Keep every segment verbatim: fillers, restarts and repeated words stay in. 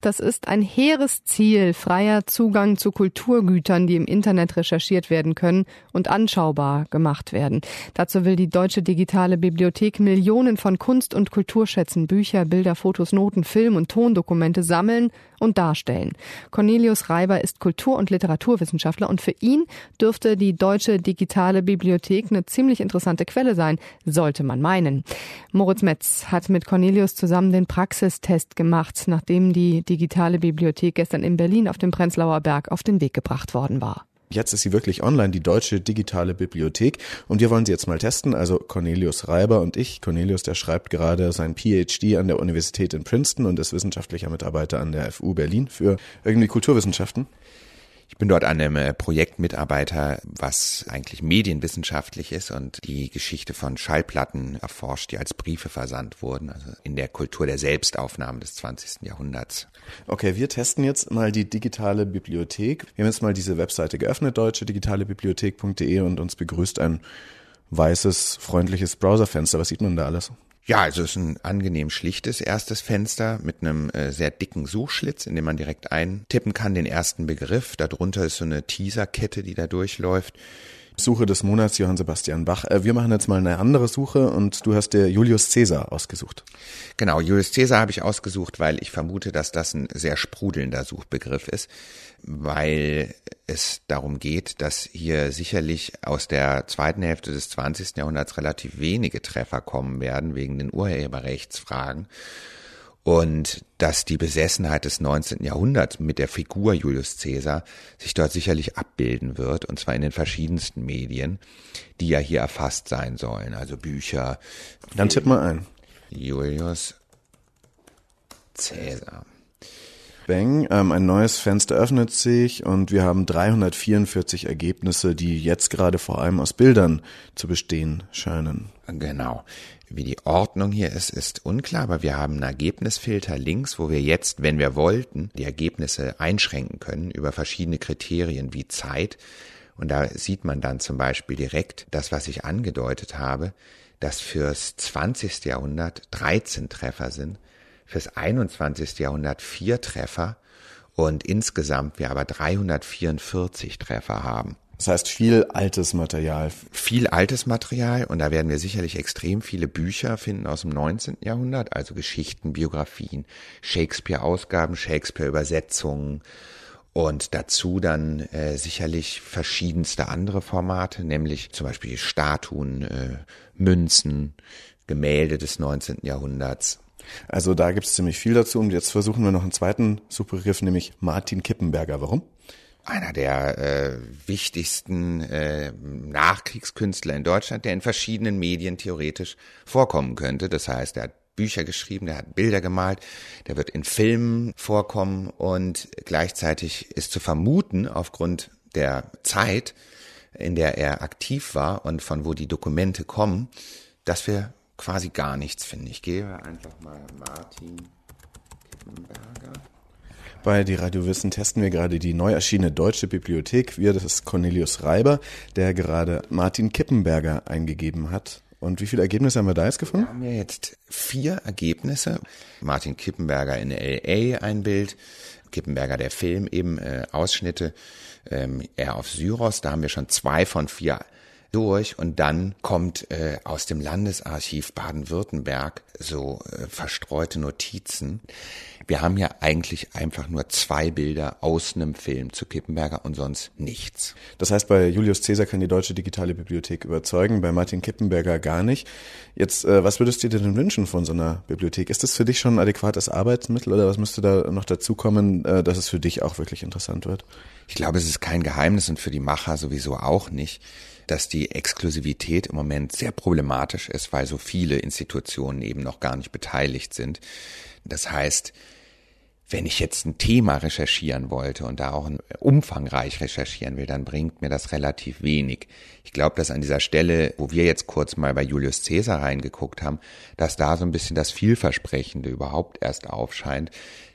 das ist ein hehres Ziel, freier Zugang zu Kulturgütern, die im Internet recherchiert werden können und anschaubar gemacht werden. Dazu will die Deutsche Digitale Bibliothek Millionen von Kunst- und Kulturschätzen, Bücher, Bilder, Fotos, Noten, Film- und Tondokumente sammeln und darstellen. Cornelius Reiber ist Kultur- und Literaturwissenschaftler und für ihn dürfte die Deutsche Digitale Bibliothek eine ziemlich interessante Quelle sein, sollte man meinen. Moritz Metz hat mit Cornelius zusammen den Praxistest gemacht, nachdem die Digitale Bibliothek gestern in Berlin auf dem Prenzlauer Berg auf den Weg gebracht worden war. Jetzt ist sie wirklich online, die Deutsche Digitale Bibliothek. Und wir wollen sie jetzt mal testen. Also Cornelius Reiber und ich. Cornelius, der schreibt gerade sein P H D an der Universität in Princeton und ist wissenschaftlicher Mitarbeiter an der F U Berlin für irgendwie Kulturwissenschaften. Ich bin dort an einem Projekt Mitarbeiter, was eigentlich medienwissenschaftlich ist und die Geschichte von Schallplatten erforscht, die als Briefe versandt wurden, also in der Kultur der Selbstaufnahme des zwanzigsten Jahrhunderts. Okay, wir testen jetzt mal die digitale Bibliothek. Wir haben jetzt mal diese Webseite geöffnet, deutsche digitale bibliothek punkt de, und uns begrüßt ein weißes, freundliches Browserfenster. Was sieht man da alles? Ja, also es ist ein angenehm schlichtes erstes Fenster mit einem äh, sehr dicken Suchschlitz, in dem man direkt eintippen kann, den ersten Begriff. Darunter ist so eine Teaserkette, die da durchläuft. Suche des Monats, Johann Sebastian Bach. Äh, wir machen jetzt mal eine andere Suche und du hast dir Julius Caesar ausgesucht. Genau, Julius Caesar habe ich ausgesucht, weil ich vermute, dass das ein sehr sprudelnder Suchbegriff ist, weil es darum geht, dass hier sicherlich aus der zweiten Hälfte des zwanzigsten Jahrhunderts relativ wenige Treffer kommen werden wegen den Urheberrechtsfragen und dass die Besessenheit des neunzehnten Jahrhunderts mit der Figur Julius Caesar sich dort sicherlich abbilden wird, und zwar in den verschiedensten Medien, die ja hier erfasst sein sollen, also Bücher. Dann tipp mal ein. Julius Caesar. Bang, ähm, ein neues Fenster öffnet sich und wir haben dreihundertvierundvierzig Ergebnisse, die jetzt gerade vor allem aus Bildern zu bestehen scheinen. Genau. Wie die Ordnung hier ist, ist unklar, aber wir haben einen Ergebnisfilter links, wo wir jetzt, wenn wir wollten, die Ergebnisse einschränken können über verschiedene Kriterien wie Zeit. Und da sieht man dann zum Beispiel direkt das, was ich angedeutet habe, dass fürs zwanzigste Jahrhundert dreizehn Treffer sind, fürs einundzwanzigste Jahrhundert vier Treffer und insgesamt wir aber dreihundertvierundvierzig Treffer haben. Das heißt viel altes Material. Viel altes Material, und da werden wir sicherlich extrem viele Bücher finden aus dem neunzehnten Jahrhundert, also Geschichten, Biografien, Shakespeare-Ausgaben, Shakespeare-Übersetzungen und dazu dann äh, sicherlich verschiedenste andere Formate, nämlich zum Beispiel Statuen, äh, Münzen, Gemälde des neunzehnten Jahrhunderts. Also da gibt es ziemlich viel dazu, und jetzt versuchen wir noch einen zweiten Suchbegriff, nämlich Martin Kippenberger. Warum? Einer der äh, wichtigsten äh, Nachkriegskünstler in Deutschland, der in verschiedenen Medien theoretisch vorkommen könnte. Das heißt, er hat Bücher geschrieben, der hat Bilder gemalt, der wird in Filmen vorkommen, und gleichzeitig ist zu vermuten, aufgrund der Zeit, in der er aktiv war und von wo die Dokumente kommen, dass wir quasi gar nichts finden. Ich gehe einfach mal Martin Kippenberger. Bei Die Radiowissen testen wir gerade die neu erschienene Deutsche Bibliothek. Wir, das ist Cornelius Reiber, der gerade Martin Kippenberger eingegeben hat. Und wie viele Ergebnisse haben wir da jetzt gefunden? Wir haben ja jetzt vier Ergebnisse. Martin Kippenberger in L A ein Bild, Kippenberger der Film eben äh, Ausschnitte, ähm, er auf Syros, da haben wir schon zwei von vier durch, und dann kommt äh, aus dem Landesarchiv Baden-Württemberg so äh, verstreute Notizen. Wir haben ja eigentlich einfach nur zwei Bilder aus einem Film zu Kippenberger und sonst nichts. Das heißt, bei Julius Caesar kann die Deutsche Digitale Bibliothek überzeugen, bei Martin Kippenberger gar nicht. Jetzt, äh, was würdest du dir denn wünschen von so einer Bibliothek? Ist das für dich schon ein adäquates Arbeitsmittel, oder was müsste da noch dazu kommen, äh, dass es für dich auch wirklich interessant wird? Ich glaube, es ist kein Geheimnis, und für die Macher sowieso auch nicht, dass die Exklusivität im Moment sehr problematisch ist, weil so viele Institutionen eben noch gar nicht beteiligt sind. Das heißt, wenn ich jetzt ein Thema recherchieren wollte und da auch umfangreich recherchieren will, dann bringt mir das relativ wenig. Ich glaube, dass an dieser Stelle, wo wir jetzt kurz mal bei Julius Caesar reingeguckt haben, dass da so ein bisschen das Vielversprechende überhaupt erst aufscheint,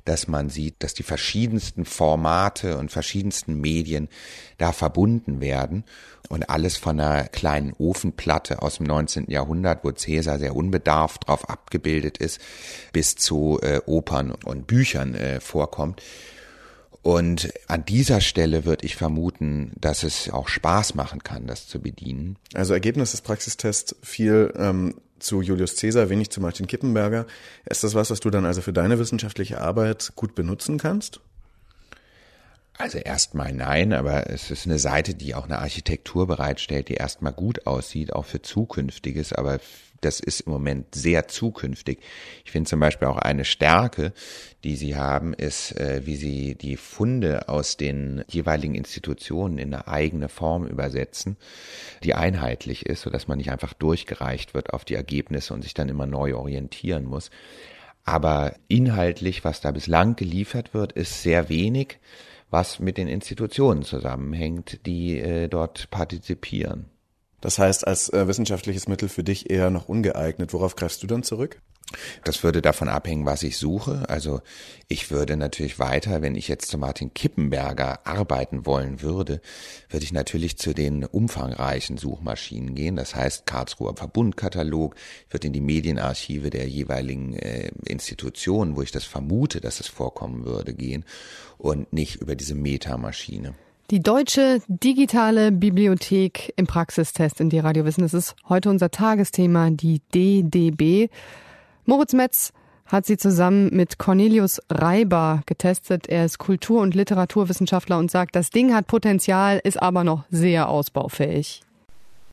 dass man sieht, dass die verschiedensten Formate und verschiedensten Medien da verbunden werden. Und alles von einer kleinen Ofenplatte aus dem neunzehnten Jahrhundert, wo Caesar sehr unbedarft drauf abgebildet ist, bis zu äh, Opern und Büchern äh, vorkommt. Und an dieser Stelle würde ich vermuten, dass es auch Spaß machen kann, das zu bedienen. Also Ergebnis des Praxistests viel ähm, zu Julius Caesar, wenig zu Martin Kippenberger. Ist das was, was du dann also für deine wissenschaftliche Arbeit gut benutzen kannst? Also erstmal nein, aber es ist eine Seite, die auch eine Architektur bereitstellt, die erstmal gut aussieht, auch für Zukünftiges, aber das ist im Moment sehr zukünftig. Ich finde zum Beispiel auch eine Stärke, die sie haben, ist, äh, wie sie die Funde aus den jeweiligen Institutionen in eine eigene Form übersetzen, die einheitlich ist, sodass man nicht einfach durchgereicht wird auf die Ergebnisse und sich dann immer neu orientieren muss. Aber inhaltlich, was da bislang geliefert wird, ist sehr wenig, was mit den Institutionen zusammenhängt, die äh, dort partizipieren. Das heißt, als äh, wissenschaftliches Mittel für dich eher noch ungeeignet. Worauf greifst du dann zurück? Das würde davon abhängen, was ich suche. Also ich würde natürlich weiter, wenn ich jetzt zu Martin Kippenberger arbeiten wollen würde, würde ich natürlich zu den umfangreichen Suchmaschinen gehen. Das heißt Karlsruher Verbundkatalog, ich würde in die Medienarchive der jeweiligen äh, Institutionen, wo ich das vermute, dass es vorkommen würde, gehen und nicht über diese Metamaschine. Die Deutsche Digitale Bibliothek im Praxistest in D-Radio Wissen. Das ist heute unser Tagesthema, die D D B. Moritz Metz hat sie zusammen mit Cornelius Reiber getestet. Er ist Kultur- und Literaturwissenschaftler und sagt, das Ding hat Potenzial, ist aber noch sehr ausbaufähig.